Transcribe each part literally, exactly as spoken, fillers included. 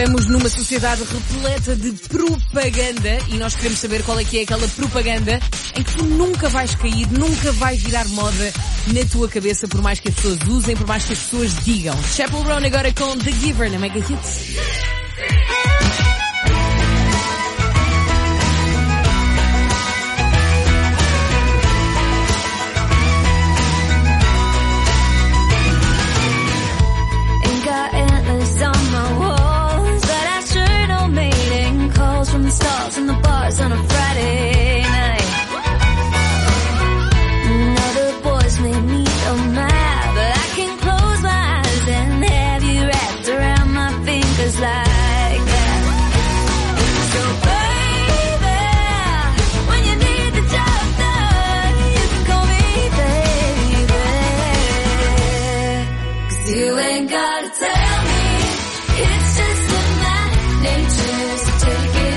Estamos numa sociedade repleta de propaganda e nós queremos saber qual é que é aquela propaganda em que tu nunca vais cair, nunca vai virar moda na tua cabeça, por mais que as pessoas usem, por mais que as pessoas digam. Chappell Roan agora com The Giver na Mega Hits. Stars in the bars on a Friday night. Now the boys made me so mad, but I can close my eyes and have you wrapped around my fingers like that. So baby, when you need the job done, you can call me baby. 'Cause you ain't gotta tell me, it's just in my nature, so take it.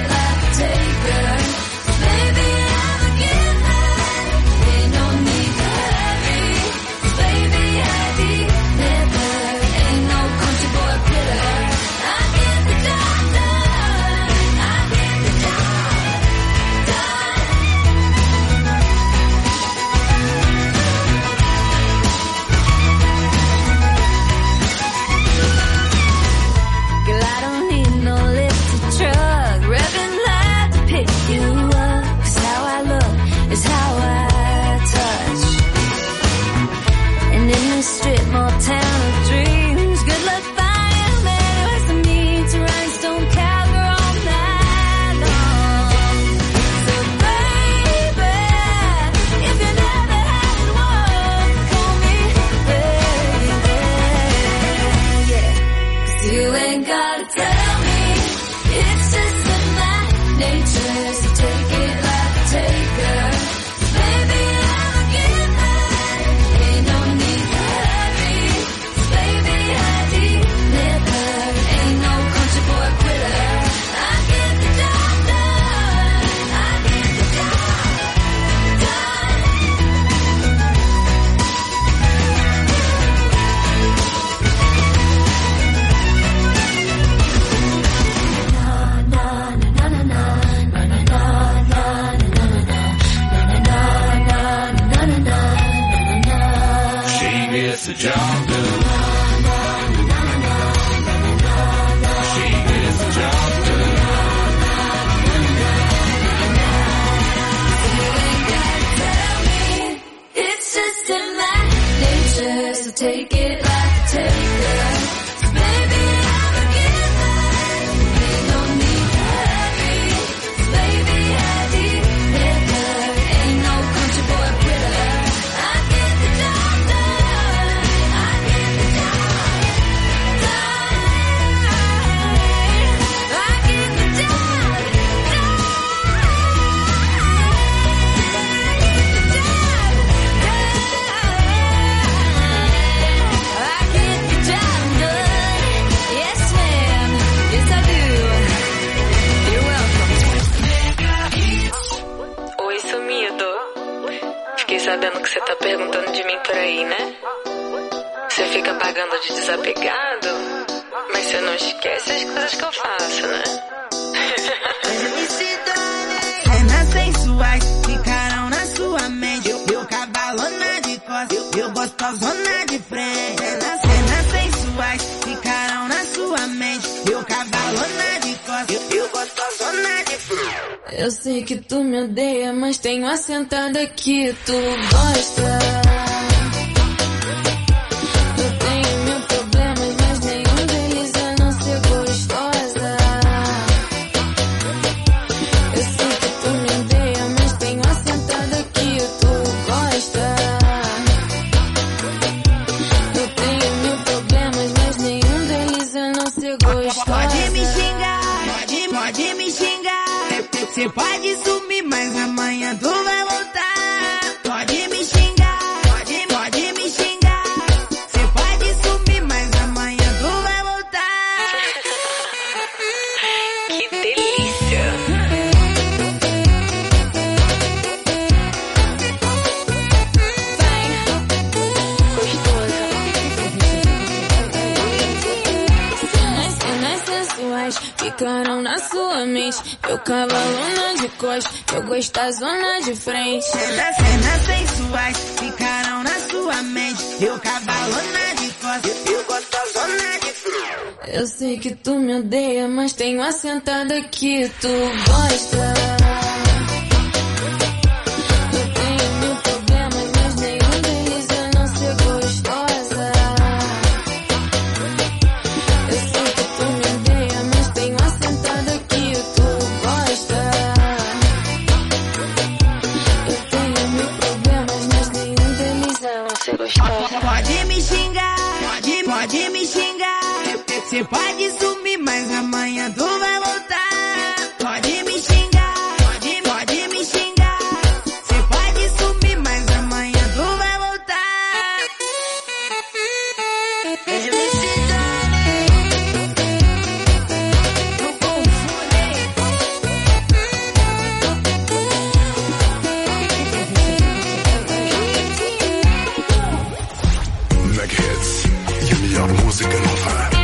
Sabendo que você tá perguntando de mim por aí, né? Você fica pagando de desapegado, mas você não esquece as coisas que eu faço, né? Cenas sensuais ficaram na sua mente. Eu, eu cavalona de costas, eu, eu gostosona de frente. Cenas, cenas sensuais ficaram na sua mente. Eu cavalona de costas, eu, eu gostosona de frente. Eu sei que tu me odeia, mas tenho assentada que tu gosta. Eu tenho mil problemas, mas nenhum deles é não ser gostosa. Eu sei que tu me odeia, mas tenho assentada que tu gosta. Eu tenho mil problemas, mas nenhum deles é não ser gostosa. Pode me xingar, pode, pode me xingar. Você pode sumir, mas amanhã tu vai voltar. Pode me xingar, pode, pode me xingar. Você pode sumir, mas amanhã tu vai voltar. Que delícia! Cenas sensuais ficaram na sua mente. Eu cavalo de costa, eu gosto da zona de frente. Cenas, cenas sensuais ficaram na sua mente. Eu cavalo de costa, eu gosto da zona de frente. Eu sei que tu me odeia, mas tenho a sentada que tu gosta. Eu tenho mil problemas, mas nenhum deles é não ser gostosa. Eu sei que tu me odeia, mas tenho a sentada que tu gosta. Eu tenho mil problemas, mas nenhum deles é não ser gostosa. Pode me xingar, pode, pode me xingar. Você pode sumir, mas amanhã tu vai voltar. Pode me xingar, pode, pode me xingar. Você pode sumir, mas amanhã tu vai voltar. M C Dani, não confunde. Mega Hits e a melhor música nova.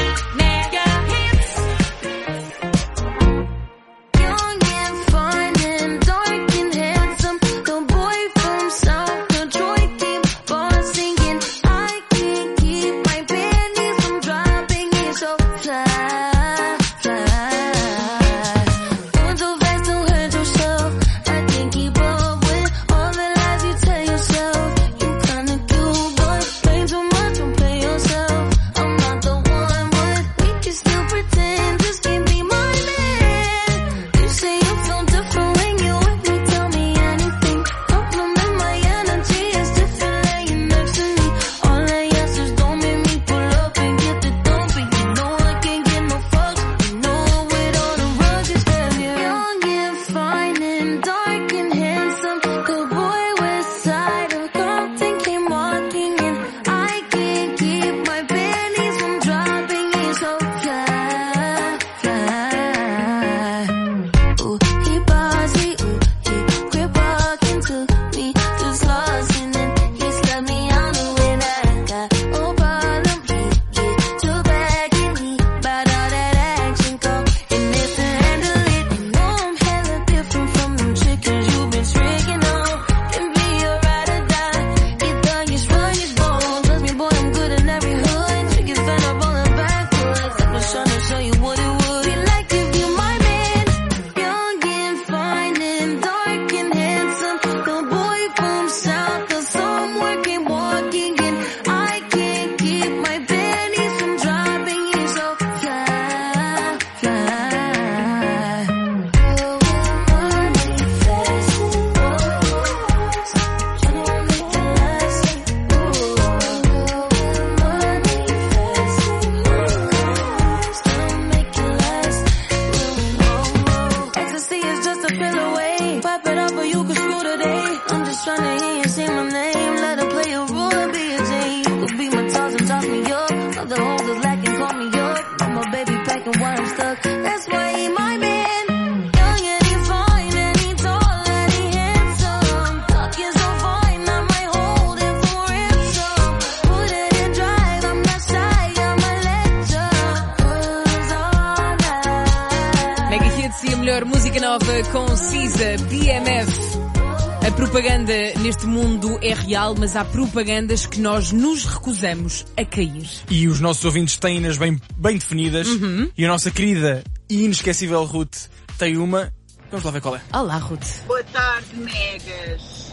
Música nova com Cisa, B M F. A propaganda neste mundo é real, mas há propagandas que nós nos recusamos a cair. E os nossos ouvintes têm-nas bem, bem definidas. Uhum. E a nossa querida e inesquecível Ruth tem uma. Vamos lá ver qual é. Olá, Ruth. Boa tarde, megas.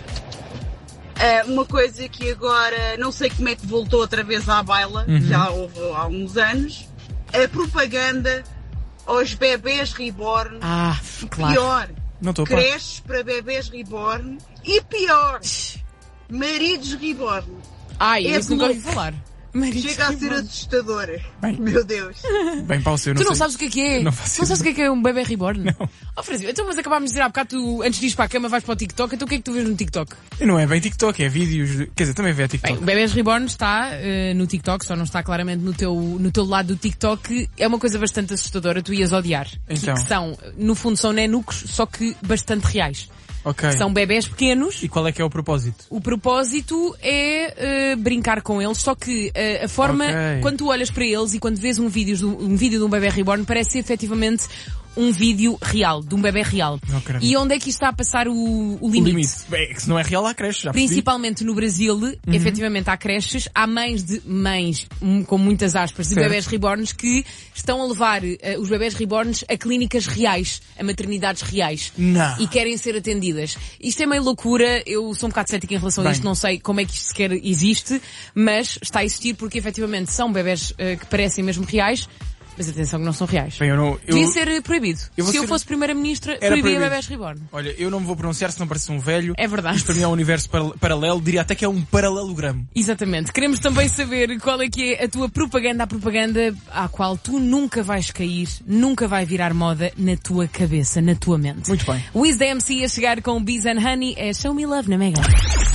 Uh, uma coisa que agora não sei como é que voltou outra vez à baila, uhum. já houve há uns anos. A propaganda aos bebés reborn. Ah, claro. Pior, não tô creches para bebés reborn. E pior, maridos reborn. Ai, é isso nunca ouvi falar. Maridos Chega reborn. A ser assustador. Bem, meu Deus. Bem, Paulo, eu não Tu não sei. sabes o que é que é? Não faço Não sabes o que é que é um bebê reborn? Não. Oh, Francisco, então mas acabámos de dizer há bocado, tu, antes de ir para a cama vais para o TikTok, então o que é que tu vês no TikTok? Não é bem TikTok, é vídeos, de... quer dizer, também vê a TikTok. Bem, o Bebés Reborn está uh, no TikTok, só não está claramente no teu, no teu lado do TikTok. É uma coisa bastante assustadora, tu ias odiar. Então. Que, que são, no fundo são nenucos, só que bastante reais. Ok. São bebés pequenos. E qual é que é o propósito? O propósito é uh, brincar com eles, só que uh, a forma, Ok. quando tu olhas para eles e quando vês um vídeo, de um, um vídeo de um bebé reborn, parece ser efetivamente um vídeo real, de um bebé real. Ok. E onde é que isto está a passar o, o O limite? limite. Bem, é que se não é real, há creche, já percebi. Principalmente no Brasil, Uhum. efetivamente há creches, há mães de mães, hum, com muitas aspas, de Certo. bebés reborns que estão a levar uh, os bebés reborns a clínicas reais, a maternidades reais. Não. E querem ser atendidas. Isto é meio loucura, eu sou um bocado cética em relação Bem. a isto, não sei como é que isto sequer existe, mas está a existir porque efetivamente são bebés uh, que parecem mesmo reais, mas atenção que não são reais. Bem, eu não... Eu... Devia ser uh, proibido. eu vou Se eu ser- fosse Primeira-Ministra, Era proibia proibido. bebés reborn. Olha, eu não me vou pronunciar se não parece um velho. É verdade. Isto para mim é um universo para- paralelo, diria até que é um paralelogramo. Exatamente. Queremos também saber qual é que é a tua propaganda, a propaganda à qual tu nunca vais cair, nunca vai virar moda na tua cabeça, na tua mente. Muito bem. Wiz da M C a chegar com Bees and Honey é Show Me Love na Mega.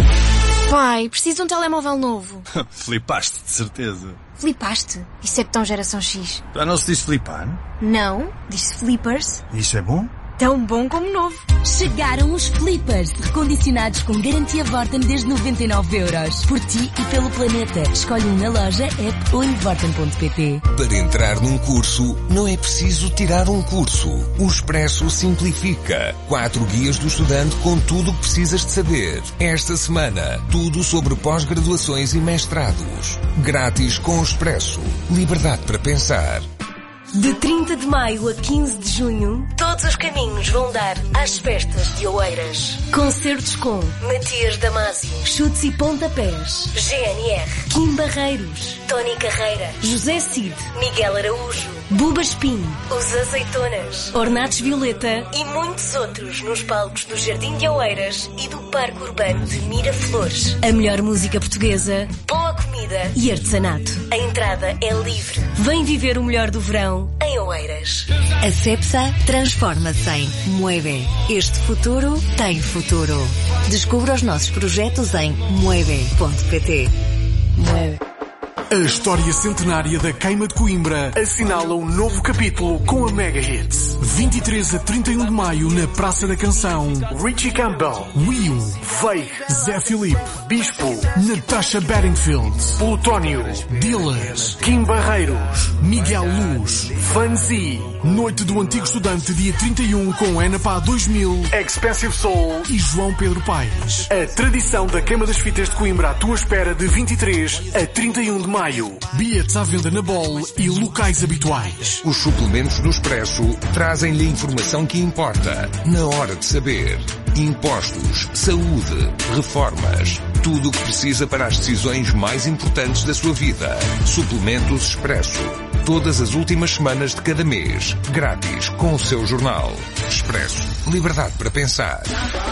Pai, preciso de um telemóvel novo. Flipaste, de certeza. Flipaste? Isso é que tão geração X. Já não se diz flipar? Não, diz-se flippers. Isso é bom? Tão bom como novo. Chegaram os flippers, recondicionados com garantia Vorten desde noventa e nove euros. Por ti e pelo planeta. Escolhe um na loja, app ou em vorten ponto pt. Para entrar num curso, não é preciso tirar um curso. O Expresso simplifica. Quatro guias do estudante com tudo o que precisas de saber. Esta semana, tudo sobre pós-graduações e mestrados. Grátis com o Expresso. Liberdade para pensar. De trinta de maio a quinze de junho, todos os caminhos vão dar às festas de Oeiras. Concertos com Matias Damasio, Chutes e Pontapés, G N R, Kim Barreiros, Tony Carreira, José Cid, Miguel Araújo, Buba Espinho, Os Azeitonas, Ornatos Violeta e muitos outros nos palcos do Jardim de Oeiras e do Parque Urbano de Miraflores. A melhor música portuguesa, boa comida e artesanato. A entrada é livre. Vem viver o melhor do verão em Oeiras. A Cepsa transforma-se em Mueve. Este futuro tem futuro. Descubra os nossos projetos em mueve ponto pt. Mueve. A história centenária da Queima de Coimbra assinala um novo capítulo com a Mega Hits. vinte e três a trinta e um de maio na Praça da Canção. Richie Campbell, Will, Veig, Zé Filipe, Bispo, Natasha Bedingfield, Plutónio, Dillas, Kim Barreiros, Miguel Luz, Fanzi. Noite do Antigo Estudante, dia trinta e um, com N P A dois mil, Expensive Soul e João Pedro Paes. A tradição da Queima das Fitas de Coimbra à tua espera de vinte e três a trinta e um de maio. Bilhetes à venda na Bol e locais habituais. Os suplementos do Expresso trazem-lhe a informação que importa, na hora de saber. Impostos, saúde, reformas, tudo o que precisa para as decisões mais importantes da sua vida. Suplementos Expresso. Todas as últimas semanas de cada mês. Grátis com o seu jornal. Expresso. Liberdade para pensar.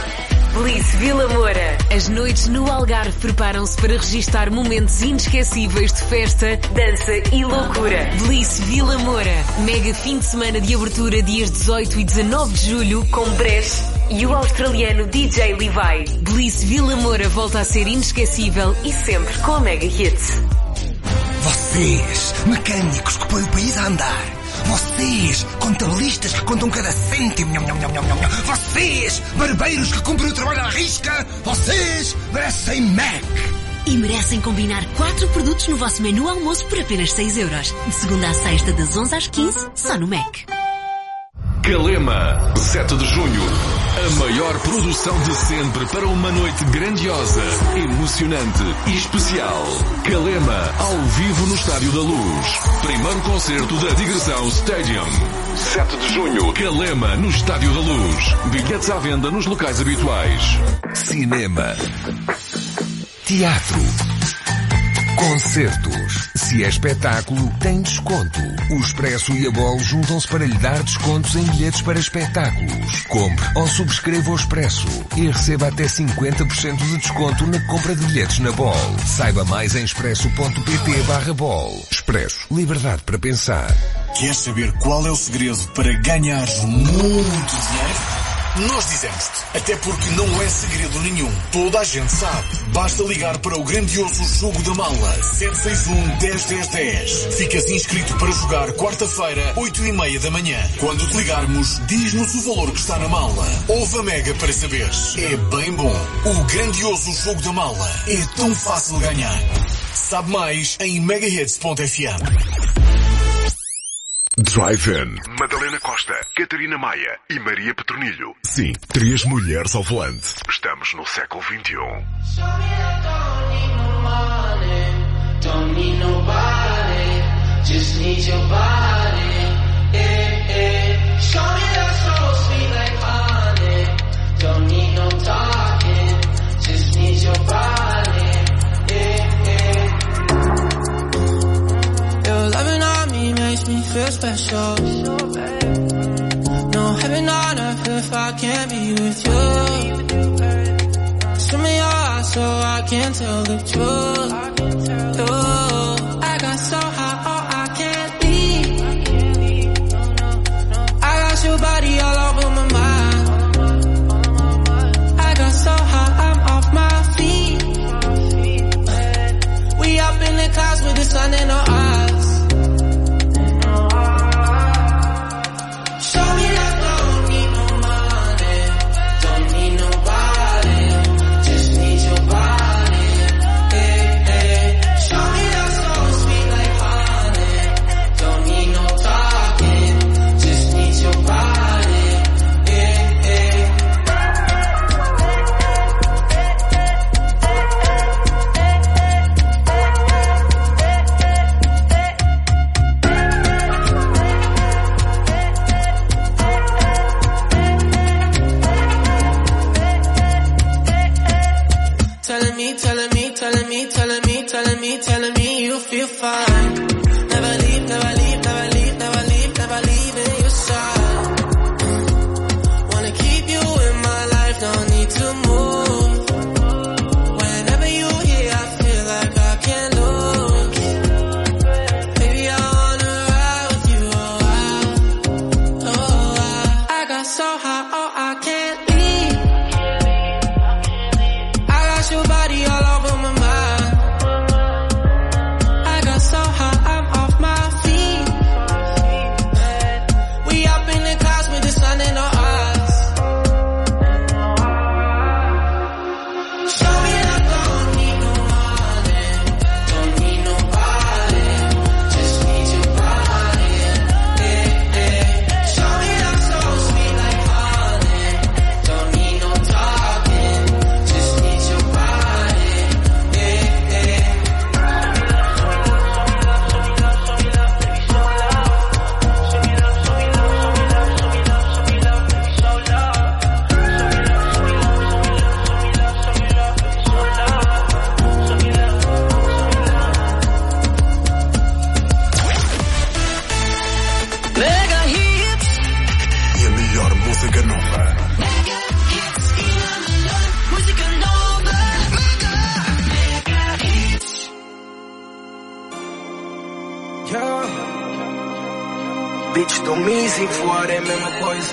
Bliss Vila Moura. As noites no Algarve preparam-se para registar momentos inesquecíveis de festa, dança e loucura. Bliss Vila Moura. Mega fim de semana de abertura dias dezoito e dezanove de julho com Bresh e o australiano D J Levi. Bliss Vila Moura volta a ser inesquecível e sempre com a Mega Hits. Vocês, mecânicos que põem o país a andar. Vocês, contabilistas que contam cada cêntimo. Nham, nham, nham, nham, nham. Vocês, barbeiros que cumprem o trabalho à risca. Vocês merecem Mac. E merecem combinar quatro produtos no vosso menu almoço por apenas seis euros. De segunda à sexta, das onze às quinze, só no Mac. Calema, sete de junho. A maior produção de sempre para uma noite grandiosa, emocionante e especial. Calema, ao vivo no Estádio da Luz. Primeiro concerto da Digressão Stadium. sete de junho, Calema, no Estádio da Luz. Bilhetes à venda nos locais habituais. Cinema. Teatro. Concertos. Se é espetáculo, tem desconto. O Expresso e a Bol juntam-se para lhe dar descontos em bilhetes para espetáculos. Compre ou subscreva o Expresso e receba até cinquenta por cento de desconto na compra de bilhetes na Bol. Saiba mais em expresso ponto pt barra Bol. Expresso. Liberdade para pensar. Queres saber qual é o segredo para ganhar muito dinheiro? Nós dizemos-te. Até porque não é segredo nenhum. Toda a gente sabe. Basta ligar para o grandioso Jogo da Mala. sete seis um, um zero, um zero, um zero. Ficas inscrito para jogar quarta-feira, oito e meia da manhã. Quando te ligarmos, diz-nos o valor que está na mala. Ouve a Mega para saberes. É bem bom. O grandioso Jogo da Mala é tão fácil de ganhar. Sabe mais em megahits ponto f m. Drive-In. Madalena Costa, Catarina Maia e Maria Petronilho. Sim, três mulheres ao volante. Estamos no século vinte e um. Don't need nobody, just need your body. Eh, eh. Show me that soul sweet like honey. Don't need no talking, just need your body. Eh, eh. Your loving on me makes me feel special. No heaven on earth if I can't be with you. Swim in your eyes so I can tell the truth. Oh, I got so high, oh, I can't leave. I got your body all over my mind. I got so high, I'm off my feet. We up in the clouds with the sun in our eyes. Show me that don't need no money, don't need nobody, just need your body. Eh, eh. Show me that soul sweet like honey, don't need no talking, just need your body. Eh, eh. Telling me, telling me, telling me, telling me, telling me, telling me you feel fine. Never leave, never leave, never leave, never leave, never leave in your side. Wanna keep you in my life, no need to move. Whenever you're here, I feel like I can't lose. Baby, I wanna ride with you, oh, I, oh, I, I got so high, oh, I can't leave. I got your body all over my mind. I got so high, I'm off my feet. We up in the clouds with the sun in our eyes. Show me that don't need no money, don't need nobody, just need your body. Eh, eh. Show me that soul sweet like honey, don't need no talking, just need your body. Eh, eh. Mega hits. E a melhor música nova. Mega hits e a melhor música nova. Mega, mega hits. Yeah. Bitch do Mizzy, voar é a mesma coisa.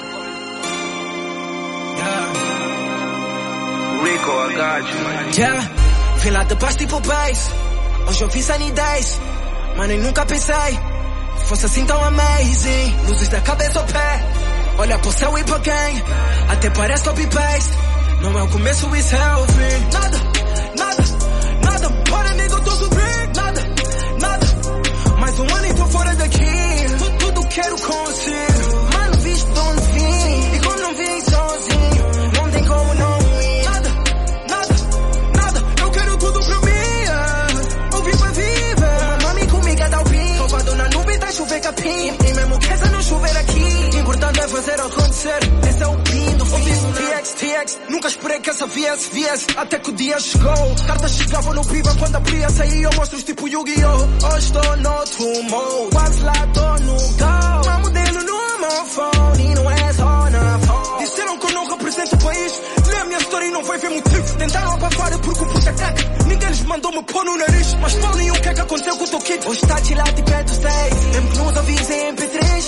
Yeah. Rico, I got you, man. Yeah. Vem lá de baixo tipo bass. Hoje eu fiz Sunny Days. Mano, eu nunca pensei fosse assim tão amazing. Luzes da cabeça ao pé. Olha pro céu e pra quem. Até parece copy-paste. Não é o começo, it's healthy. Nada, nada, nada. Para nego, eu tô subindo. Nada, nada. Mais um ano e tô fora daqui. Tudo, tudo quero consigo. Mano, visto de onde vim. E como não vim sozinho, não tem como não ir. Nada, nada, nada. Eu quero tudo pra mim. Ouvir pra viver. Uma mami comigo a dar o pin. Salvado na nuvem, tá chover capim. E mesmo que essa não chover aqui, importante é fazer acontecer. Esse é o pin do fim. T X, T X. Nunca esperei que essa viesse, viesse. Até que o dia chegou. Cartas chegavam no piba quando abria. Saí eu mostro tipo Yu-Gi-Oh! Hoje estou no outro mode. Quase lá tô no go. Uma modelo no meu phone. E não é só na phone. Disseram que eu não represento o país. Lê a minha história e não vai ver motivo. Tentaram abafar porque o puta caca. Ninguém lhes mandou me pôr no nariz. Mas falem o que é que aconteceu com o teu kit. Hoje está chillado e pé dos seis. Mesmo que nos ouvis em M P três.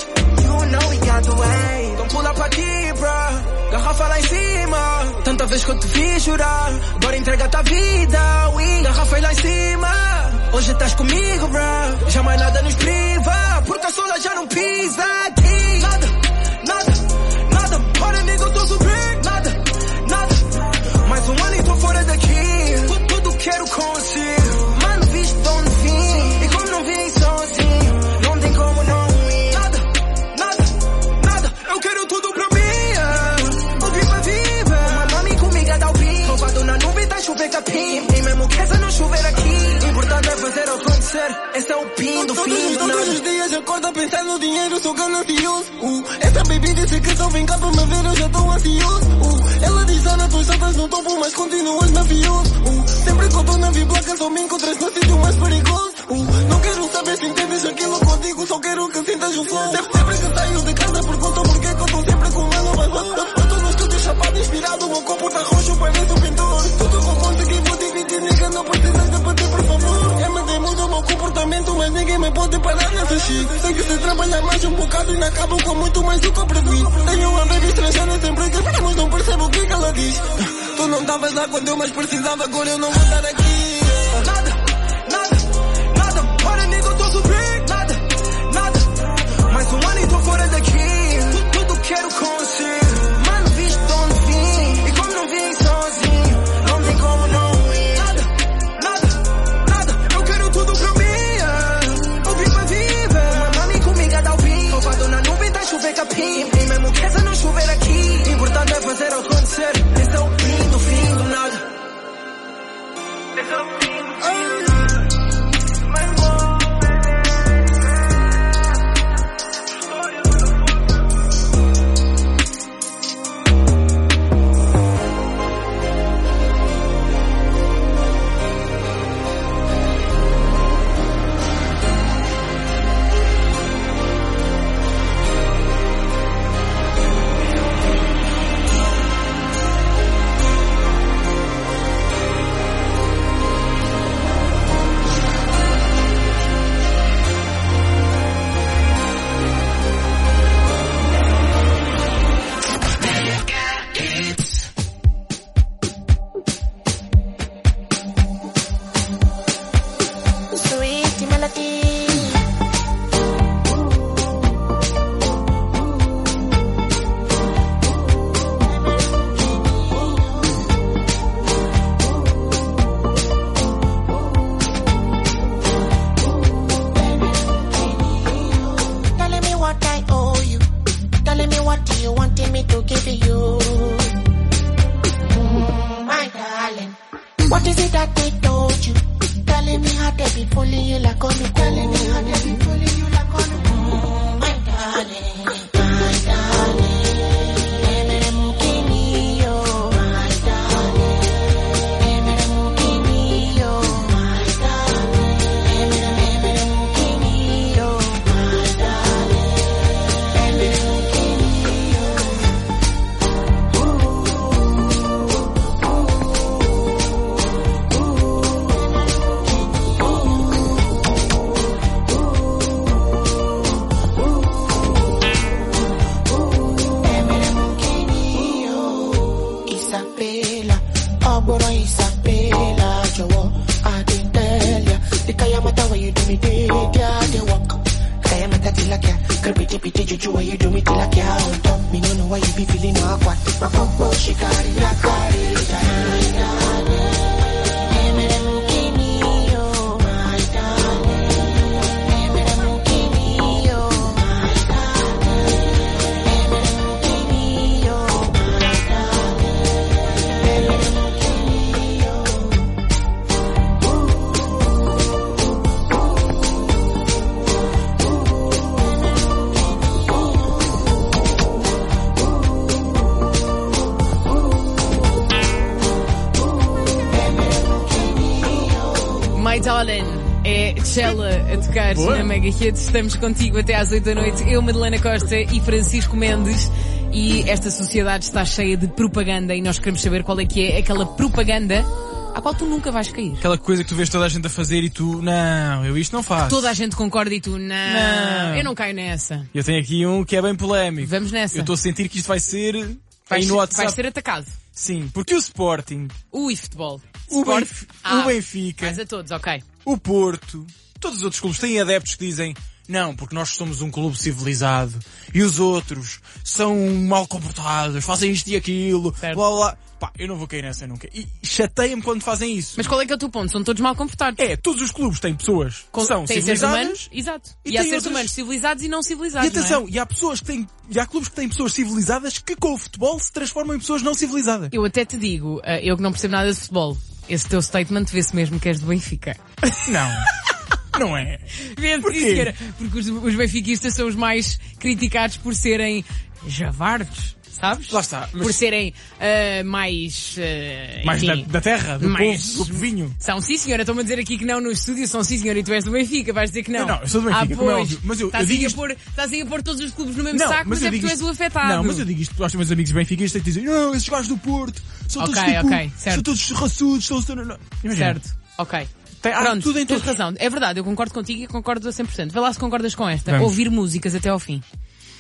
you know we got the way. Então pula pra aqui, bro. Garrafa lá em cima. Tanta vez que eu te vi chorar, agora entrega-te a vida, we. Garrafa lá em cima. Hoje estás comigo, bro. Já mais nada nos priva, porque a sola já não pisa aqui. Nada, nada, nada. Olha, amigo, eu tô super. Nada, nada. Mais um ano e tô fora daqui. Tudo, tudo quero consigo. Mano, visto de onde vim. E como não vim sozinho, não tem como não ir. Nada, nada, nada. Eu quero tudo pra mim. Vou vir pra viver. Uma mami comigo é dar o pin. Roubado na nuvem, tá chover capim. E mesmo que essa não chover aqui, importante é fazer acontecer. Esse é o pin do fim do nada. Todos os dias acordo a pensar no dinheiro, sou ganancioso. Uh, essa baby disse que só vem cá pra me ver, eu já tô ansioso. Uh, ela diz, Ana, tu saltas no topo, mas continuas mafioso. Uh, sempre que eu tô na V-Block, só me encontras no sítio mais perigoso. Uh, não quero saber se entendes aquilo contigo, só quero que sintas o flow. Sempre, sempre que saio de casa, pergunto porquê que eu tô sempre com uma nova voz. Eu tô no estúdio chapado, inspirado, o meu copo tá roxo, parece um pintor. Tudo que eu consegui, vou dividir, nigga, não precisas de pedir, por favor. É, mas muda o meu comportamento, mas ninguém me pode parar nessa shit. Sei que se trabalhar mais um bocado e acabo com muito mais do que eu previ. Tenho uma baby estrangeira sempre que estamos, não percebo o que que ela diz. Tu não estavas lá quando eu mais precisava, agora eu não vou estar aqui. Nada, nada, nada. Olha, amigo, eu tô super. Nada, nada. Mais um ano e tô fora daqui. Tudo, tudo quero consigo. Mano, visto de onde vim. E como não vim sozinho, não tem como não ir. Nada, nada, nada. Eu quero tudo pra mim. Eu vim pra viver. Uma mami comigo a dar o pin. Roubado na nuvem, tá chover capim. E mesmo que essa não chover aqui, importante é fazer acontecer. Esse é o fim do fim do nada. Esse é o fim do fim do nada. É Chela a tocar na Mega Hits. Estamos contigo até às oito da noite. Eu, Madalena Costa e Francisco Mendes. E esta sociedade está cheia de propaganda e nós queremos saber qual é que é aquela propaganda à qual tu nunca vais cair. Aquela coisa que tu vês toda a gente a fazer e tu, não, eu isto não faço. Toda a gente concorda e tu, não, não. eu não caio nessa. Eu tenho aqui um que é bem polémico. Vamos nessa. Eu estou a sentir que isto vai ser... Vais, aí no WhatsApp. vais ser atacado. Sim, porque o Sporting... Ui, futebol. O, Sport... Benf... ah, o Benfica... Mais a todos, ok. O Porto... Todos os outros clubes têm adeptos que dizem não, porque nós somos um clube civilizado e os outros são mal comportados, fazem isto e aquilo, certo. blá blá. Pá, eu não vou cair nessa nunca. E chateia-me quando fazem isso. Mas qual é que é o teu ponto? São todos mal comportados. É, todos os clubes têm pessoas que são tem civilizadas. Seres humanos, exato. E, e há seres outras... humanos civilizados e não civilizados. E atenção, não é? e há pessoas que têm, e há clubes que têm pessoas civilizadas que com o futebol se transformam em pessoas não civilizadas. Eu até te digo, eu que não percebo nada de futebol, esse teu statement vê-se mesmo que és do Benfica. Não. Não é? Porquê? Porque os, os benfiquistas são os mais criticados por serem javardos, sabes? Lá está. Mas... Por serem uh, mais... Uh, mais enfim, da, da terra, do mais... povo, do povinho. São, sim senhora, estão-me a dizer aqui que não no estúdio, são sim senhora, e tu és do Benfica, vais dizer que não. Não, não eu sou do Benfica, ah, como é pois, óbvio. Mas eu, estás, eu digo a isto... pôr, estás a pôr todos os clubes no mesmo não, saco, mas, mas é porque tu és o afetado. Não, mas eu digo isto aos meus amigos benfiquistas que dizem, não, esses gajos do Porto são okay, todos tipo, okay, são todos raçudos, são... Imagina. Certo, ok. Tem, ah, Pronto, tudo em tens tudo. razão. É verdade, eu concordo contigo e concordo a cem por cento. Vê lá se concordas com esta. Vamos. Ouvir músicas até ao fim.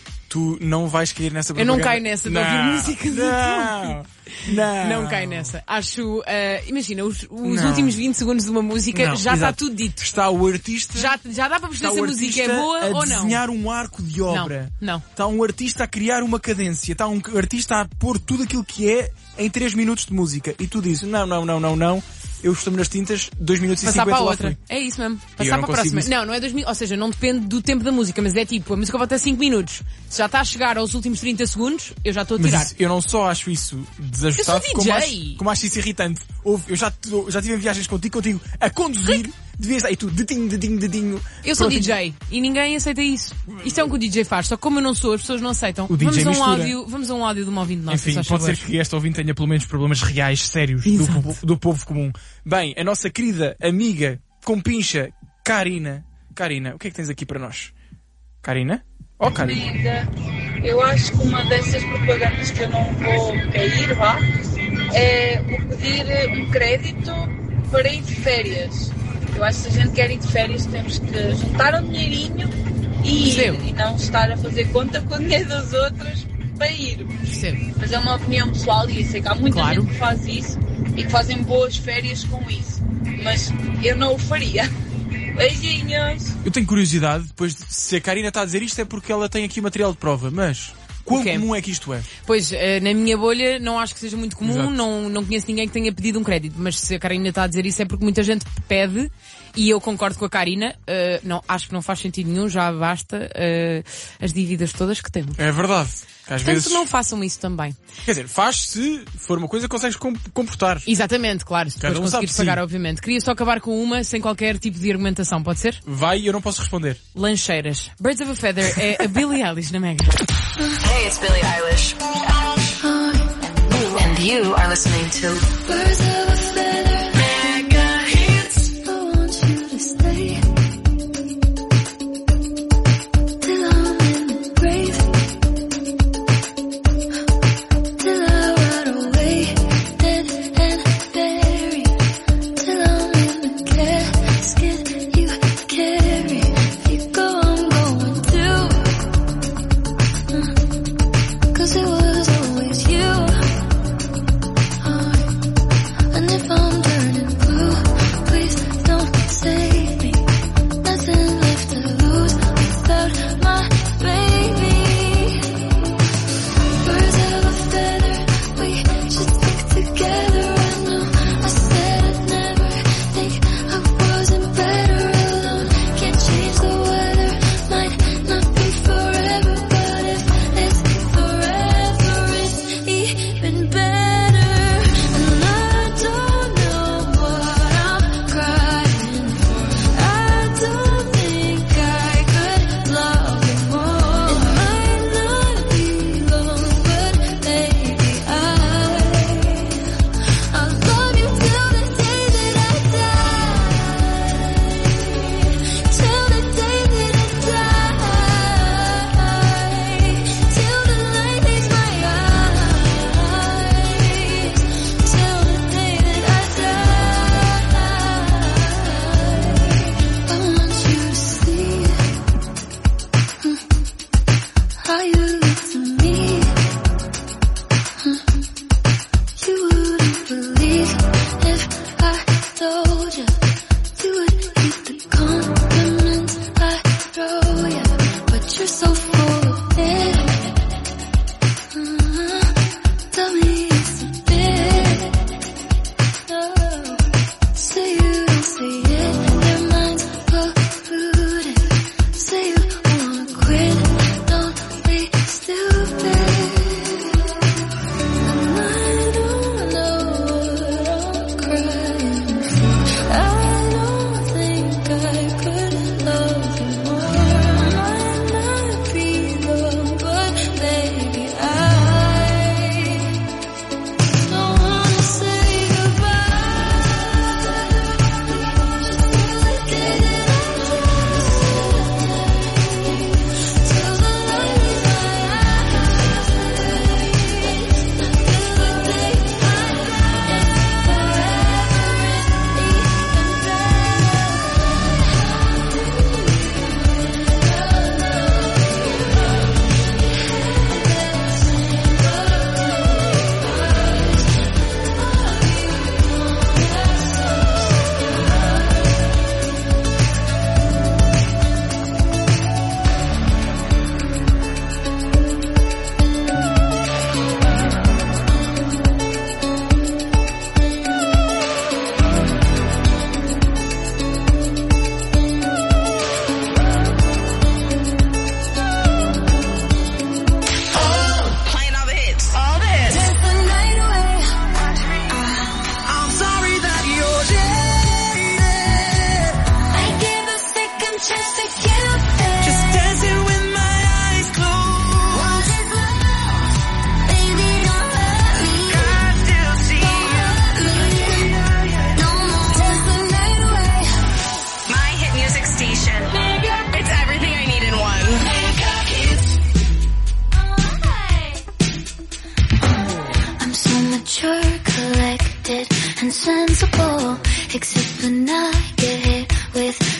Tu não vais cair nessa propaganda. Eu não caio nessa de não, ouvir músicas não, até ao fim. Não. Não caio nessa. Acho, uh, imagina, os, os últimos vinte segundos de uma música não, já exato. está tudo dito. Está o artista... Já, já dá para perceber se a música é boa a ou não. desenhar um arco de obra. Não, não. Está um artista a criar uma cadência. Está um artista a pôr tudo aquilo que é em três minutos de música. E tu dizes, não, não, não, não, não. Eu estou-me nas tintas, dois minutos Passar e cinquenta para a lá outra. fui. É isso mesmo. Passar para a próxima. Isso. Não, não é dois minutos. Ou seja, não depende do tempo da música, mas é tipo, a música vai até cinco minutos. Se já está a chegar aos últimos trinta segundos, eu já estou a tirar. Mas eu não só acho isso desajustado, eu sou D J. Como, acho, como acho isso irritante. Eu já, já tive em viagens contigo, contigo a conduzir. Devias estar, e tu, dedinho, dedinho, dedinho. Eu sou pronto, D J e ninguém aceita isso. Isto é o que o D J faz, só que como eu não sou, as pessoas não aceitam. O D J vamos, a um mistura. áudio, vamos a um áudio de uma ouvinte nossa. Enfim, pode favor. ser que esta ouvinte tenha pelo menos problemas reais, sérios, do, do povo comum. Bem, a nossa querida amiga, compincha, Karina. Karina, o que é que tens aqui para nós? Karina? Oh, Karina. Eu acho que uma dessas propagandas que eu não vou cair, vá, é o pedir um crédito para ir de férias. Eu acho que se a gente quer ir de férias temos que juntar um dinheirinho e ir, Percebo. e não estar a fazer conta com o dinheiro dos outros para ir. Percebo. Mas é uma opinião pessoal e eu sei que há muita Claro. gente que faz isso e que fazem boas férias com isso. Mas eu não o faria. Beijinhos! Eu tenho curiosidade, depois de, se a Karina está a dizer isto é porque ela tem aqui material de prova, mas quão Okay. comum é que isto é? Pois, eh, na minha bolha não acho que seja muito comum, Exato. não, não conheço ninguém que tenha pedido um crédito, mas se a Karina está a dizer isso é porque muita gente pede e eu concordo com a Karina, eh, não, acho que não faz sentido nenhum, já basta eh, as dívidas todas que temos. É verdade. Às Portanto, vezes... não façam isso também. Quer dizer, faz se for uma coisa que consegues com- comportar. Exatamente, claro, se Cada depois um sabe conseguires de si. pagar, obviamente. Queria só acabar com uma sem qualquer tipo de argumentação, pode ser? Vai e eu não posso responder. Lancheiras. Birds of a Feather é a Billie Eilish na Mega. Hey, it's Billie Eilish. And you are listening to Birds of a Feather Mega Hits. I want you to stay till I'm in the grave, till I rot away, dead and buried, till I'm in the casket you carry. If you go, I'm going too, mm, 'cause it was always you. I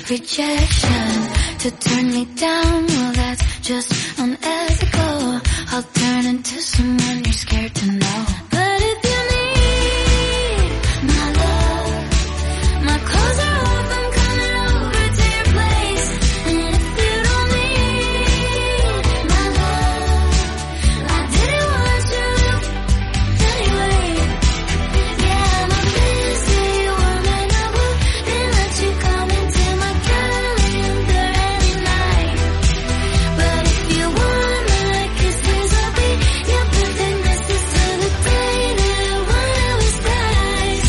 rejection to turn me down. Well, that's just unethical. I'll turn into someone you're scared to know. But if you need my love, my clothes are off, I'm coming over to your place. And if you don't need my love, I didn't want you anyway. Yeah, I'm a busy woman, I wouldn't let you come into my calendar any night. But if you want my kisses, I'll be your perfect missus till the day that one of us dies.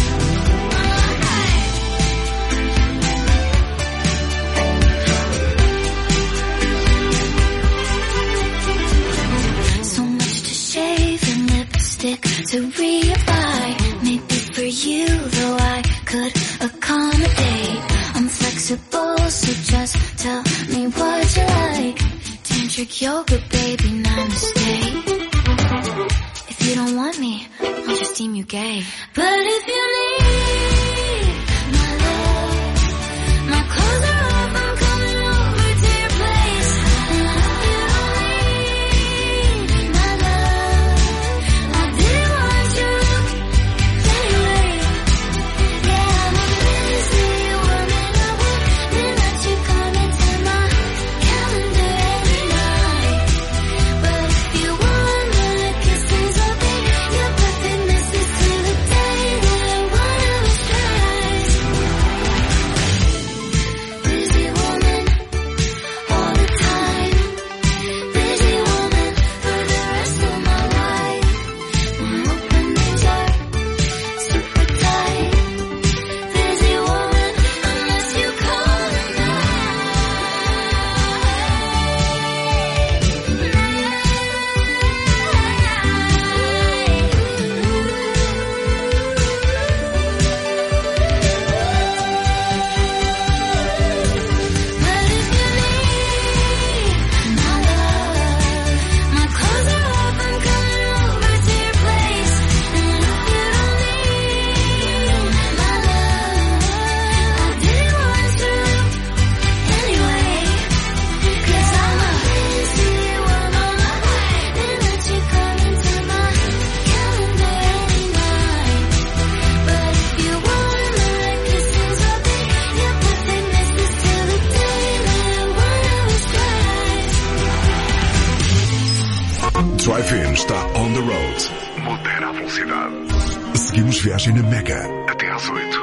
So much to shave and lipstick to reapply. Maybe for you, though I could accommodate. I'm flexible, so just tell me what you like. Tantric yoga, baby, namaste. If you don't want me, I'll just deem you gay. But if you need my love, my clothes are off, I'm coming over to your place. And if you don't need my love, I didn't want you anyway. Yeah, I'm a busy woman, I wouldn't let you come into my calendar every night. But if you want my kisses, I'll be your perfect missus till the day that one of us dies. Busy woman, all the time. Busy woman for the rest of my life. My openings are super tight. Busy woman, unless you call my clothes are off, I'm coming over to your place. And if you don't need my love, I didn't want to anyway. 'Cause I'm a busy woman, I wouldn't let you come into my calendar every night. But if you want my kisses, I'll be your perfect missus till the day that one of us dies. Drive-In está on the road. Modera a velocidade. Seguimos viagem na Mega até às oito.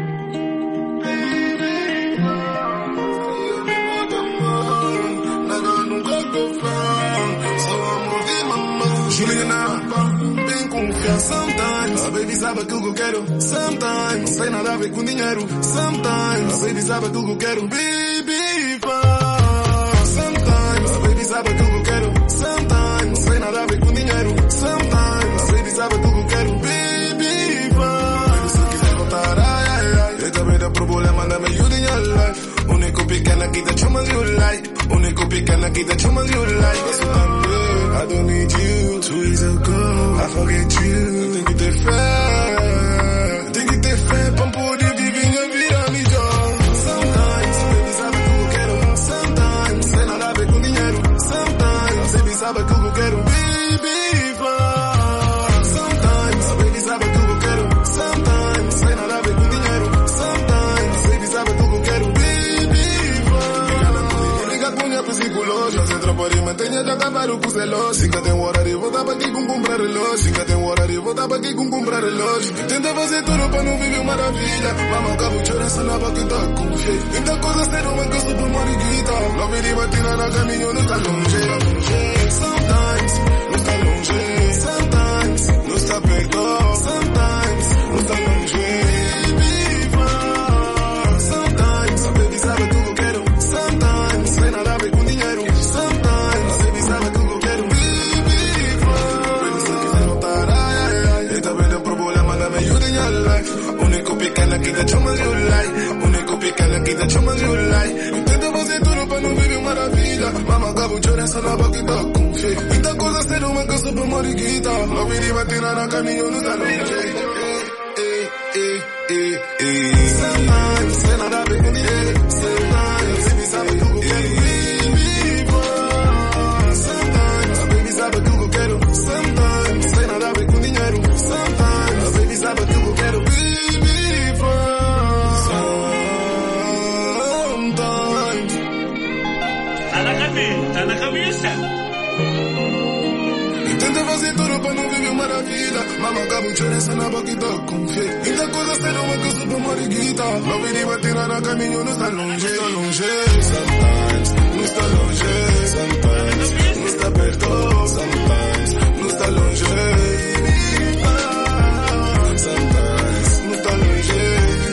Juliana, tem confiança sometimes. A baby sabe aquilo que eu quero. Sometimes, não tem nada a ver com dinheiro. Sometimes, a baby sabe aquilo que eu quero. Baby, faz. Sometimes, a baby sabe aquilo que eu quero. Sometimes, não tem nada a ver com dinheiro. Sometimes, a baby sabe aquilo que eu quero. Baby, faz. Se quiser voltar, ai, ai, ai. Eu também dá problema na minha life. Único pequeno aqui da chama de like. Único pequeno aqui da chama de like. Isso também. I don't need you two years ago. I forget you. Tem que ter fé. Tem que ter fé pra poder viver minha vida melhor. Sometimes, baby sabe aquilo que eu quero. Sometimes, sem nada a ver com dinheiro. Sometimes, baby sabe aquilo que eu quero. Baby, vai. Sometimes, baby sabe aquilo que eu quero. Sometimes, sem nada a ver com dinheiro. Sometimes, baby sabe aquilo que eu quero. Baby, vai. Liga com minha psicológica. Se atrapalhar, mantenha de acabar o celoso. Nunca tem hora de voltar pra aqui com comprar relógio. Nunca tem hora de voltar pra aqui com comprar relógio. Tenta fazer tudo pra não viver maravilha. Mas acaba o choro essa nova que tá com jeito. Muita coisa séria, mas que eu sou por mariquita. Não me diga tirar na caminho, não tá longe. Sometimes, não está longe. Sometimes, não está perto. Sometimes, não está longe. Sometimes, a baby sabe tudo que eu quero. Sometimes, sem nada a ver com dinheiro. Sometimes, a baby sabe tudo que eu quero. Baby, se quiser voltar, ai, ai, ai. Eu também deu problema na minha life. Único pequeno aqui da chama de like. Único pequeno aqui da chama de like. Tenta fazer tudo pra não viver maravilha. Mas acaba o choro essa nova que tá com jeito. Muita coisa séria, mas que eu sou por mariquita. Não me diga tirar na caminho, não tá longe. Sometimes, sem nada a ver com dinheiro. Sometimes, mami, tá na cabeça. Tenta fazer tudo pra não viver uma vida. Mama, acabo de essa na boquita com fé. Muita coisa será uma coisa pra mariquita. Não vem bater na caminho, não está longe, está longe. Sometimes, não está longe. Sometimes, não está perto. Sometimes, não está longe. Sometimes, não está longe.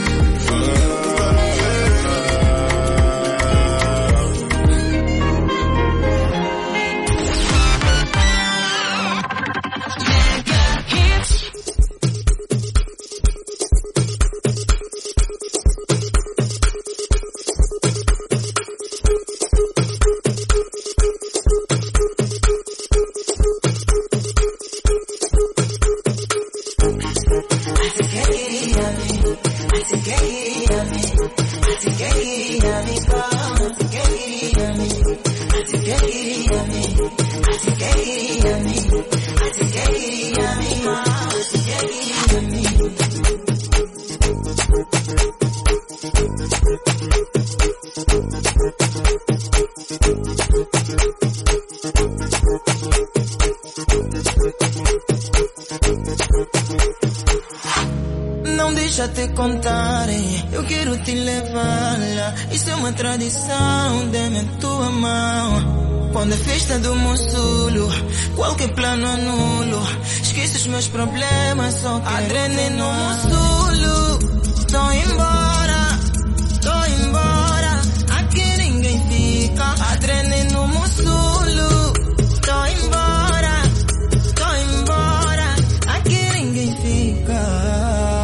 Não deixa te contar, eu quero te levar lá. Isso é uma tradição, dê-me a tua mão. Quando é festa do Moçulo, qualquer plano anulo. Esqueço os meus problemas, só quero adrenalina no Moçulo. Tô embora, tô embora. Aqui ninguém fica. Adrenalina no Moçulo. Tô embora, tô embora. Aqui ninguém fica.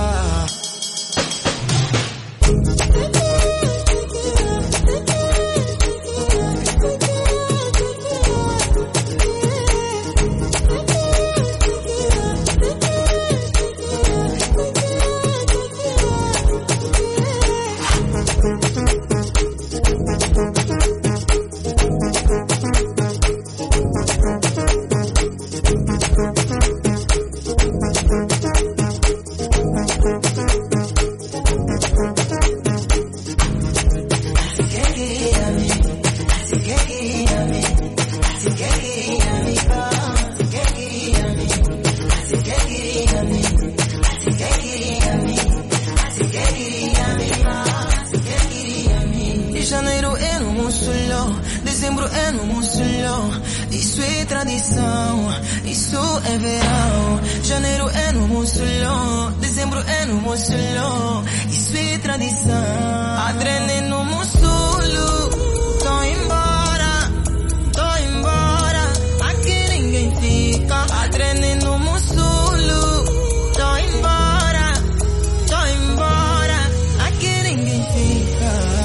Janeiro é no Moçulo, dezembro é no Moçulo. Isso é tradição, isso é verão. Janeiro é no Moçulo, dezembro é no Moçulo. Isso é tradição. Adrenalina no Moçulo. Tô embora, tô embora. Aqui ninguém fica. Adrenalina no Moçulo. Tô embora, tô embora. Aqui ninguém fica.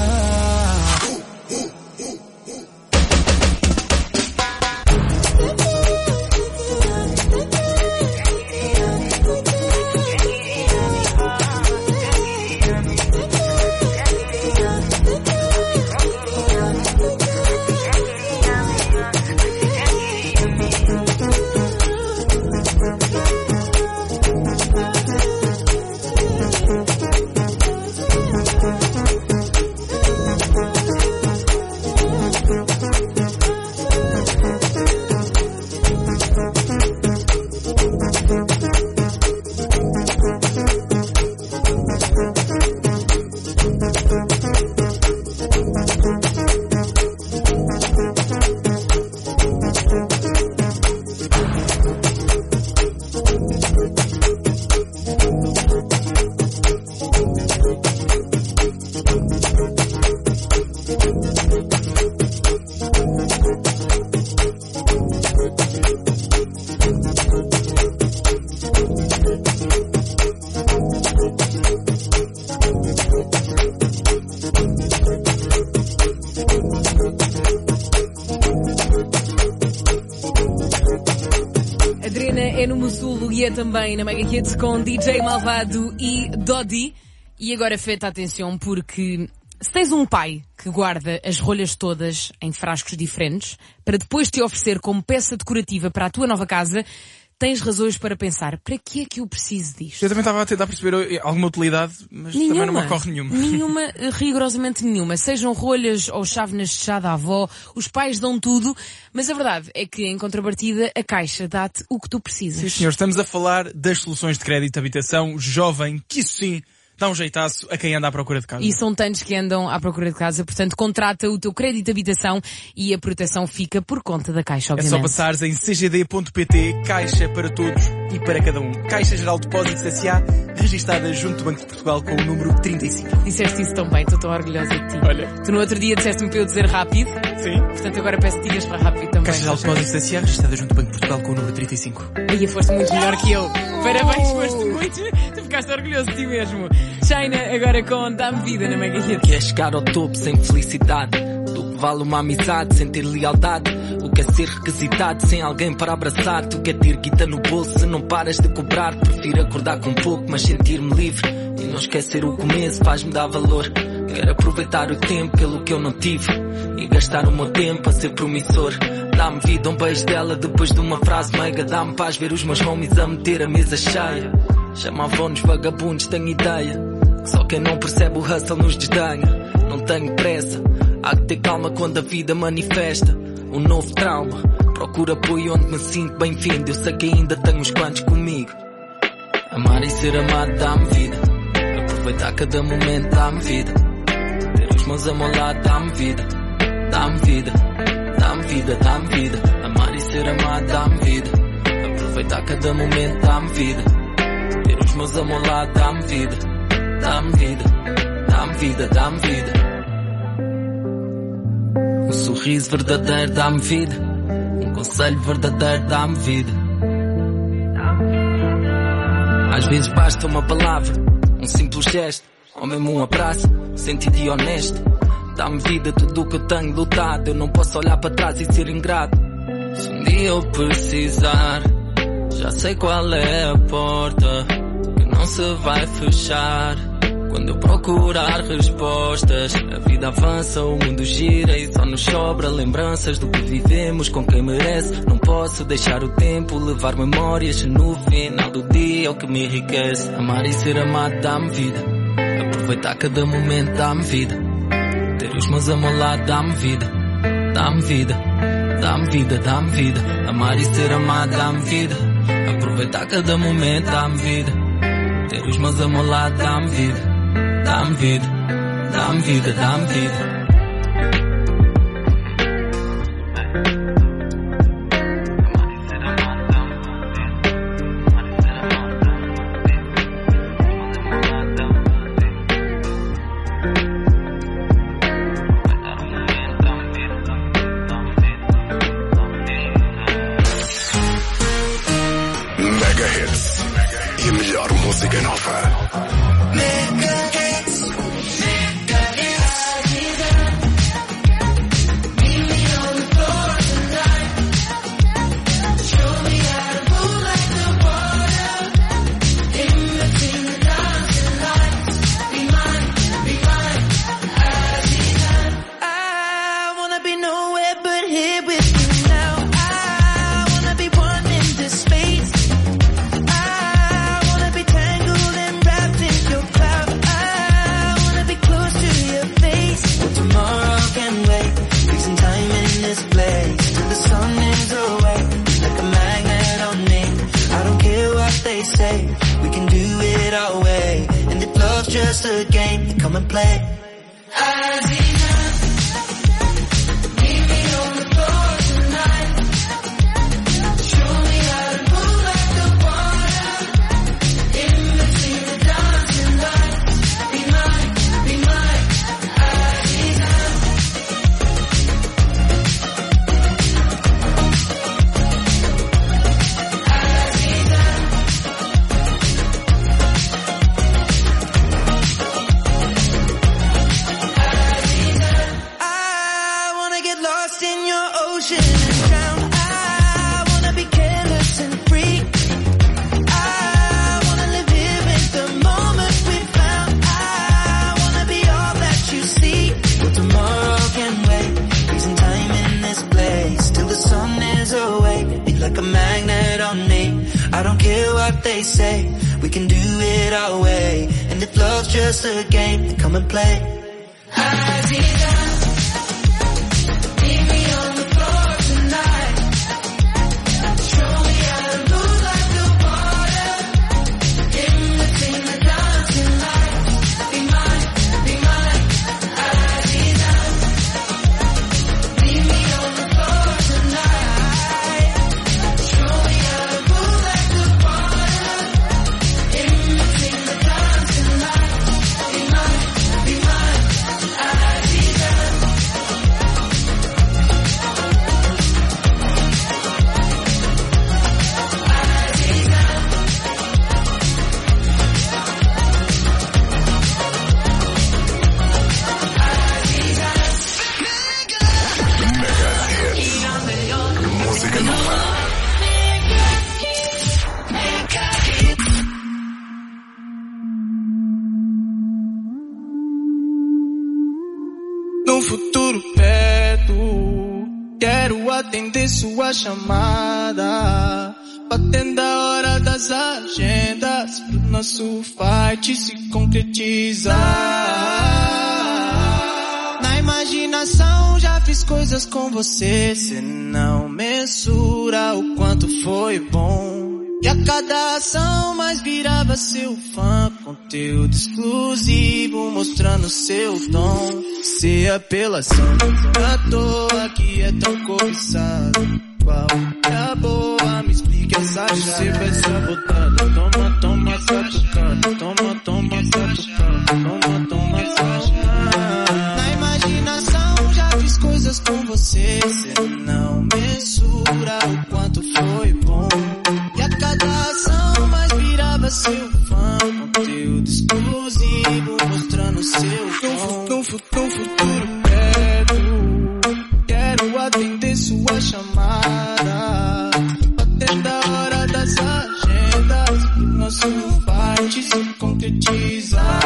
É no Moçulo e é também na Mega Hits com D J Malvado e Dodi. E agora, feita atenção, porque se tens um pai que guarda as rolhas todas em frascos diferentes para depois te oferecer como peça decorativa para a tua nova casa, tens razões para pensar, para que é que eu preciso disto? Eu também estava a tentar perceber alguma utilidade, mas nenhuma, também não me ocorre nenhuma. Nenhuma, rigorosamente nenhuma. Sejam rolhas ou chávenas de chá da avó, os pais dão tudo, mas a verdade é que, em contrapartida, a Caixa dá-te o que tu precisas. Sim, senhor, estamos a falar das soluções de crédito de habitação jovem, que isso sim dá um jeitaço a quem anda à procura de casa. E são tantos que andam à procura de casa, portanto contrata o teu crédito de habitação e a proteção fica por conta da Caixa, obviamente. É só passares em c g d ponto p t, Caixa para todos e para cada um. Caixa Geral de Depósitos S A, registada junto do Banco de Portugal com o número trinta e cinco. Disseste isso tão bem, estou tão orgulhosa de ti. Olha. Tu no outro dia disseste-me para eu dizer rápido. Sim. Portanto agora peço que digas para rápido também. Caixa Geral de Depósitos S A, registada junto do Banco de Portugal com o número trinta e cinco. Aí foste muito melhor que eu. Parabéns, foste muito. Tu ficaste orgulhoso de ti mesmo. China, agora com Dá-me Vida na Mega Hits. Que é chegar ao topo sem felicidade, do que vale uma amizade sem ter lealdade, o que é ser requisitado sem alguém para abraçar, tu quer ter guita no bolso se não paras de cobrar, prefiro acordar com pouco mas sentir-me livre e não esquecer o começo faz-me dar valor, quero aproveitar o tempo pelo que eu não tive e gastar o meu tempo a ser promissor. Dá-me vida, um beijo dela depois de uma frase meiga, dá-me paz ver os meus homies a meter a mesa cheia, chamavam-nos vagabundos, tenho ideia, só quem não percebe o hustle nos desdenha. Não tenho pressa, há que ter calma quando a vida manifesta um novo trauma, procuro apoio onde me sinto bem-vindo, eu sei que ainda tenho uns quantos comigo. Amar e ser amado dá-me vida, aproveitar cada momento dá-me vida, ter os meus amor lá dá-me vida, dá-me vida, dá-me vida, dá-me vida. Amar e ser amado dá-me vida, aproveitar cada momento dá-me vida, ter os meus amor lá dá-me vida, dá-me vida, dá-me vida, dá-me vida. Um sorriso verdadeiro dá-me vida, um conselho verdadeiro dá-me vida. Às vezes basta uma palavra, um simples gesto, ou mesmo um abraço, sentido e honesto. Dá-me vida tudo o que eu tenho lutado, eu não posso olhar para trás e ser ingrato. Se um dia eu precisar, já sei qual é a porta que não se vai fechar. Quando eu procurar respostas, a vida avança, o mundo gira e só nos sobra lembranças do que vivemos com quem merece. Não posso deixar o tempo levar memórias, no final do dia é o que me enriquece. Amar e ser amado dá-me vida, aproveitar cada momento dá-me vida, ter os meus amor lá dá-me vida, dá-me vida, dá-me vida, dá-me vida. Amar e ser amado dá-me vida, aproveitar cada momento dá-me vida, ter os meus amor lá dá-me vida, dá-me vida, dá-me vida, dá-me vida. Mega Hits e a melhor música nova. We can do it our way, and if love's just a game, then come and play. Aziza, meet me on the floor tonight. Show me how to move like the water, in between the dancing lights. Be mine, be mine, Aziza. Like a magnet on me, what they say. We can do it our way. And if love's just a game, then come and play. Aziza, meet me on the floor tonight. Show me how to move like the water. In between the dancing lights. Be mine, be mine. Aziza, meet me on the floor tonight. Show me how to move like the water. In between the dancing lights. Be mine, be mine. Aziza. Música nova. No futuro perto, quero atender sua chamada, batendo a hora das agendas, pro nosso fight se concretizar. Na imaginação já fiz coisas com você, cê não mensura o quanto foi bom. E a cada ação mais virava seu fã, conteúdo exclusivo mostrando seu dom. Se apelação, à toa que é tão cobiçado. Qual é a boa? Me explica essa chave. Você vai sabotada, toma, toma, catucada. Toma, toma, catucada. Toma, toma, catucada. Na imaginação já fiz coisas com você, cê não mensura o quanto foi bom. E a cada ação mais virava seu fã, conteúdo exclusivo mostrando seu dom. No, no, no futuro perto, quero atender sua chamada, batendo a hora das agendas, pro nosso fight se concretizar.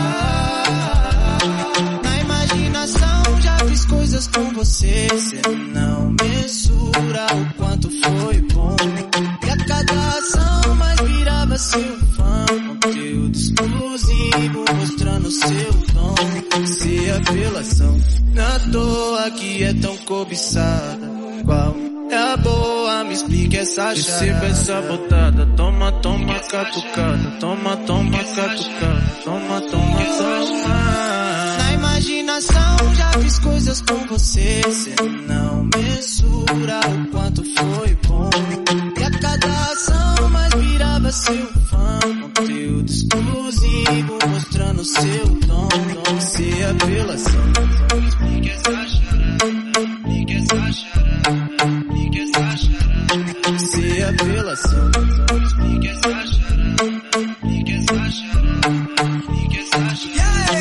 Na imaginação já fiz coisas com você, cê não mensura o quanto foi bom. E a cada ação mais virava seu fã, conteúdo exclusivo mostrando seu dom. Se apelação, na toa que é tão cobiçada. Qual é a boa? Me explica essa chave. Receba essa botada, toma, toma, catucada. Toma, toma, catucada. Toma, toma, toma. Na imaginação já fiz coisas com você, cê não mensura o quanto foi bom. E a cada ação mais virava seu fã, conteúdo exclusivo mostrando seu dom. Se apelação, me explica essa charada. Me explica essa charada. Me explica essa charada. Se apelação, me explica essa charada. Me explica essa charada. Me explica essa charada.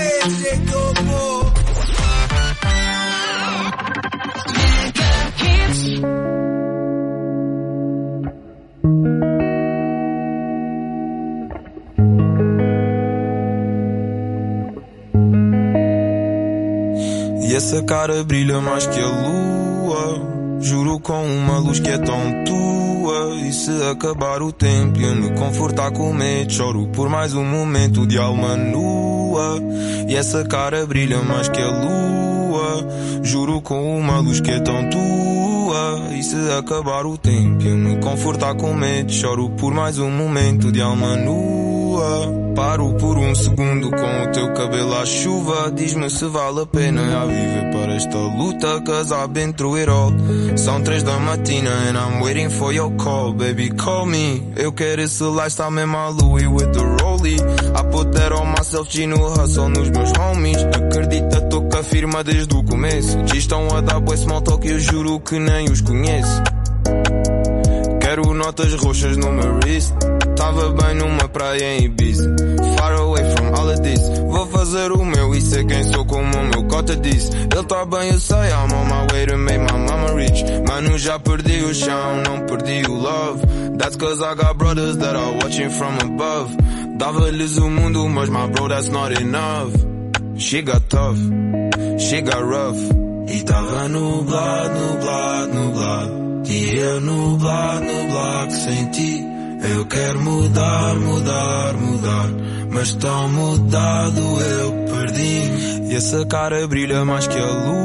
E essa cara brilha mais que a lua, juro com uma luz que é tão tua. E se acabar o tempo e eu me confortar com medo, choro por mais um momento de alma nua. E essa cara brilha mais que a lua, juro com uma luz que é tão tua. E se acabar o tempo e eu me confortar com medo, choro por mais um momento de alma nua. Paro por um segundo com o teu cabelo à chuva. Diz-me se vale a pena a viver para esta luta, cause I've been through it all. São três da matina and I'm waiting for your call. Baby, call me. Eu quero esse lifestyle mesmo a Louis with the rollie. I put that on myself, G no hustle nos meus homies. Acredita, tô com a firma desde o começo. Diz estão a dar bué small talk, eu juro que nem os conheço. Quero notas roxas no meu wrist. Tava bem numa praia em Ibiza, far away from all of this. Vou fazer o meu e ser quem sou como o meu cota disse. Ele tá bem, eu sei, I'm on my way to make my mama rich. Mano, já perdi o chão, não perdi o love. That's cause I got brothers that are watching from above. Dava-lhes o mundo, mas my bro, that's not enough. She got tough, she got rough. E tava nublado, nublado, nublado. E eu nublado, nublado sem ti. Eu quero mudar, mudar, mudar, mas tão mudado eu perdi. E essa cara brilha mais que a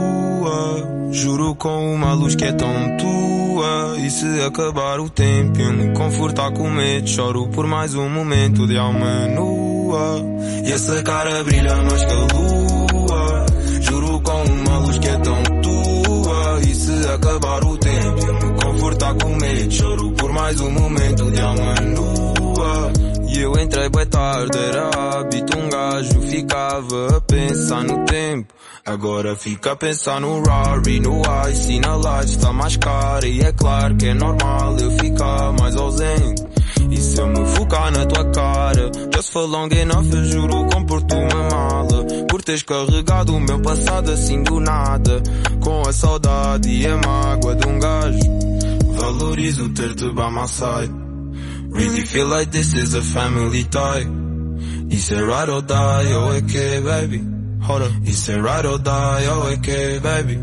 lua, juro com uma luz que é tão tua. E se acabar o tempo eu me confortar com medo, choro por mais um momento de alma nua. E essa cara brilha mais que a lua, juro com uma luz que é tão tua. E se acabar o tempo eu me confortar com medo, choro por mais um momento de alma nua. E eu entrei bué tarde, era hábito, um gajo ficava a pensar no tempo. Agora fica a pensar no Rari, no Ice e na Light está mais cara. E é claro que é normal eu ficar mais ausente. E se eu me focar na tua cara, just for long enough, eu juro compor-te uma mala. Por teres carregado o meu passado assim do nada, com a saudade e a mágoa de um gajo. Valorizo ter-te by my side. Really feel like this is a family tie. Is it right or die, oh okay baby. Hold up. Is it right or die, oh okay baby.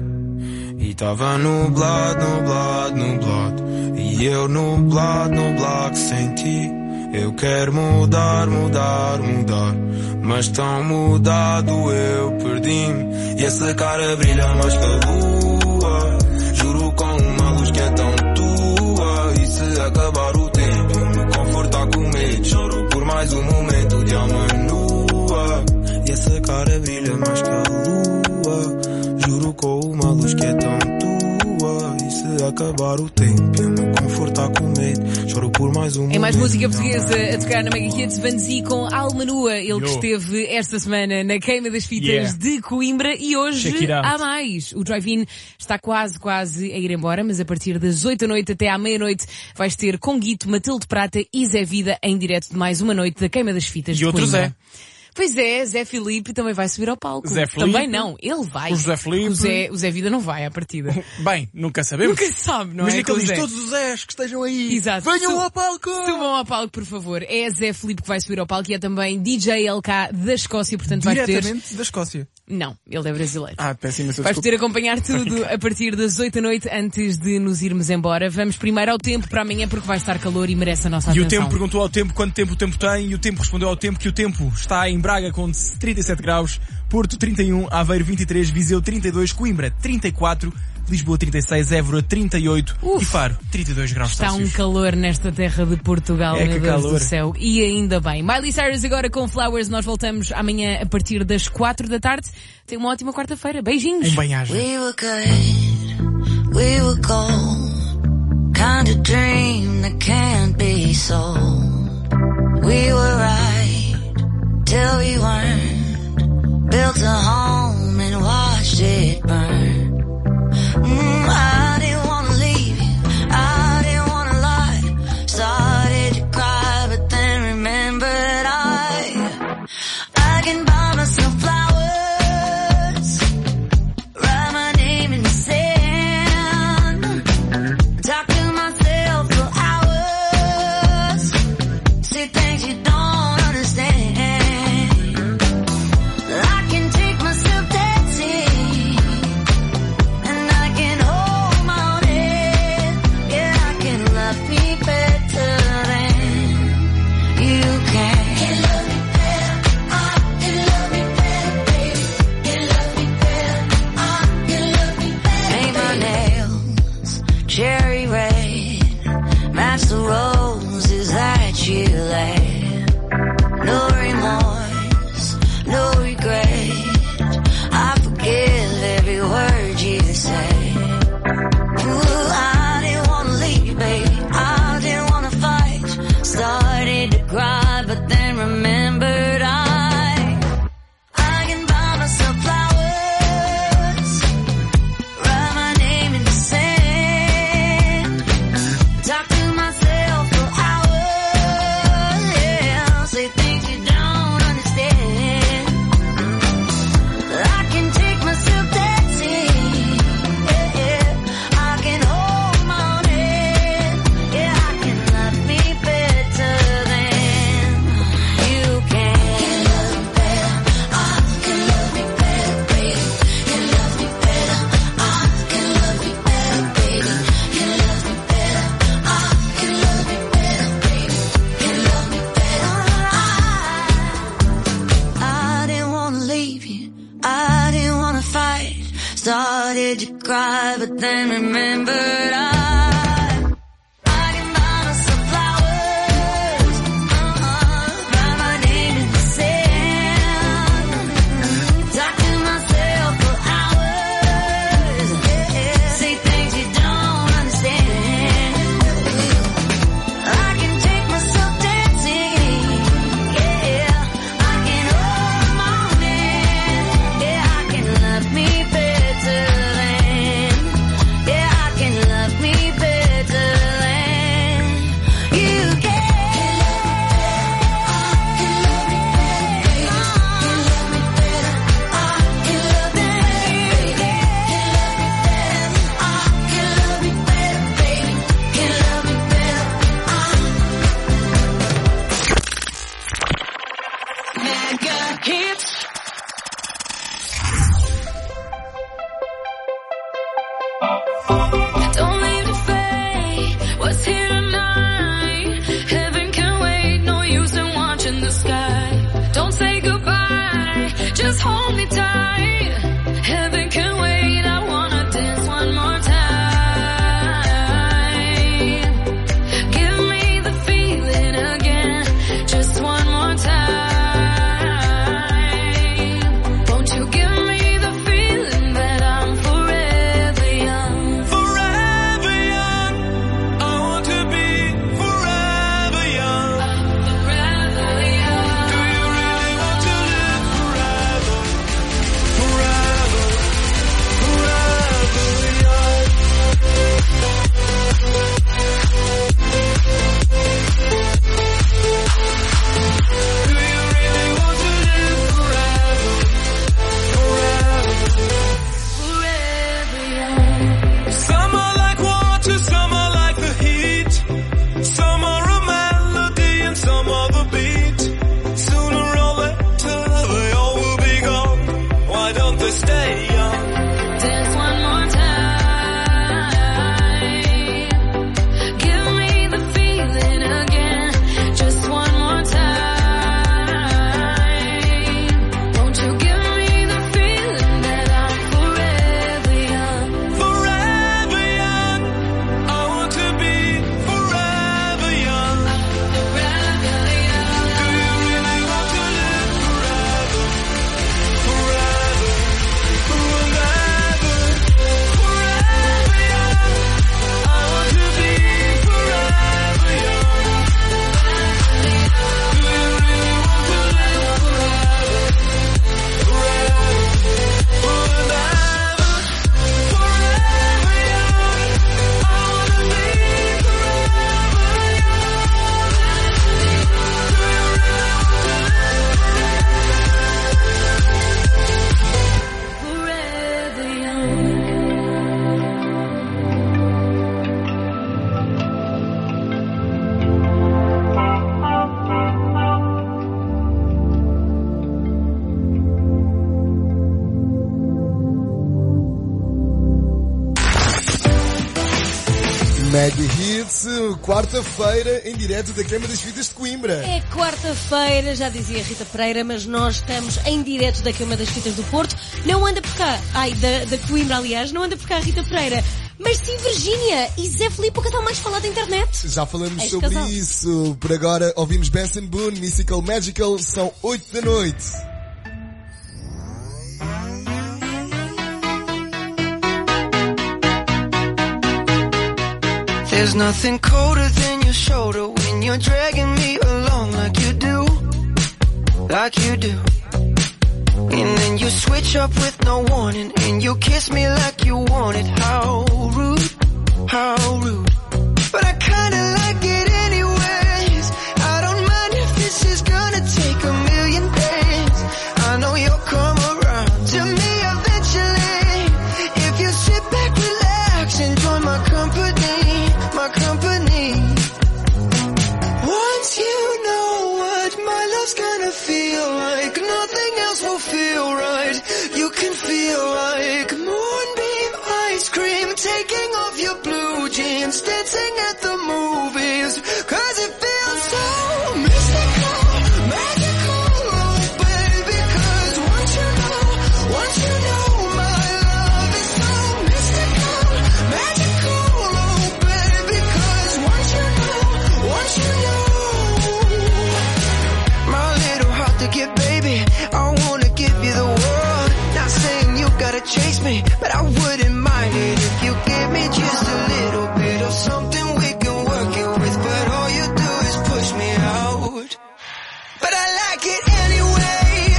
E tava nublado, nublado, nublado, e eu nublado, nublado sem ti. Eu quero mudar, mudar, mudar, mas tão mudado eu perdi-me. E essa cara brilha mais que a lua, juro com uma luz que é tão tua. E se acabar o tempo eu me confortar com medo, choro por mais um momento de alma nua. E essa cara brilha mais que a lua, juro com uma luz que é tão tua. E se acabar o tempo eu me confortar com medo, choro por mais um Em mais momento. música portuguesa a tocar na Mega Hits, Vanzi com Alma Nua. Ele que Yo. esteve esta semana na Queima das Fitas Yeah. de Coimbra. E hoje Shakira. há mais. O Drive-In está quase, quase a ir embora, mas a partir das oito da noite até à meia-noite vais ter Conguito, Matilde Prata e Zé Vida em direto de mais uma noite da Queima das Fitas E de outro Coimbra. Zé. Pois é, Zé Filipe também vai subir ao palco. Zé Filipe. Também não, ele vai. O José Filipe. O Zé, o Zé Vida não vai à partida. Bem, nunca sabemos. Nunca se sabe, não Mas é? é que ele Com o diz, Zé. todos os Zés que estejam aí, Exato. venham Su- ao palco! Subam ao palco, por favor. É Zé Filipe que vai subir ao palco e é também D J L K da Escócia, portanto vais poder... Diretamente da Escócia. Não, ele é brasileiro. Ah, péssima Vais desculpa. poder acompanhar tudo a partir das oito da noite antes de nos irmos embora. Vamos primeiro ao tempo para amanhã porque vai estar calor e merece a nossa E atenção. o tempo perguntou ao tempo quanto tempo o tempo tem, e o tempo respondeu ao tempo que o tempo está em Braga com trinta e sete graus, Porto trinta e um, Aveiro vinte e três, Viseu trinta e dois, Coimbra trinta e quatro, Lisboa trinta e seis, Évora trinta e oito e Faro trinta e dois graus Está um Celsius. calor nesta terra de Portugal, É meu que Deus calor. do céu. E ainda bem. Miley Cyrus agora com Flowers. Nós voltamos amanhã a partir das quatro da tarde. Tenha uma ótima quarta-feira. Beijinhos. Um bem-aja. We were good, we were gold, kind of dream that can't be sold. We were right till we weren't, built a home and watched it burn. Mm, I didn't wanna leave you, I didn't wanna lie, started to cry but then remembered I, I can buy myself flowers, write my name in the sand, talk to myself for hours, say things you don't understand. I can take myself Started to cry, but then remembered I Mega Hits, quarta-feira, em direto da Queima das Fitas de Coimbra. É quarta-feira, já dizia Rita Pereira, mas nós estamos em direto da Queima das Fitas do Porto. Não anda por cá, ai, da, da Coimbra, aliás, não anda por cá Rita Pereira. Mas sim Virgínia e Zé Filipe, o casal mais falado da internet. Já falamos Este sobre casal. isso. Por agora, ouvimos Benson Boone, Mystical Magical, são oito da noite. There's nothing colder than your shoulder when you're dragging me along like you do, like you do. And then you switch up with no warning and you kiss me like you want it. How rude, how rude. But I kinda like it anyways. I don't mind if this is gonna take a million days. I know you'll come around to me eventually. If you sit back, relax, and join my company, my company. Once you know what my love's gonna feel like, nothing else will feel right. You can feel like moonbeam ice cream, taking off your blue jeans, dancing at the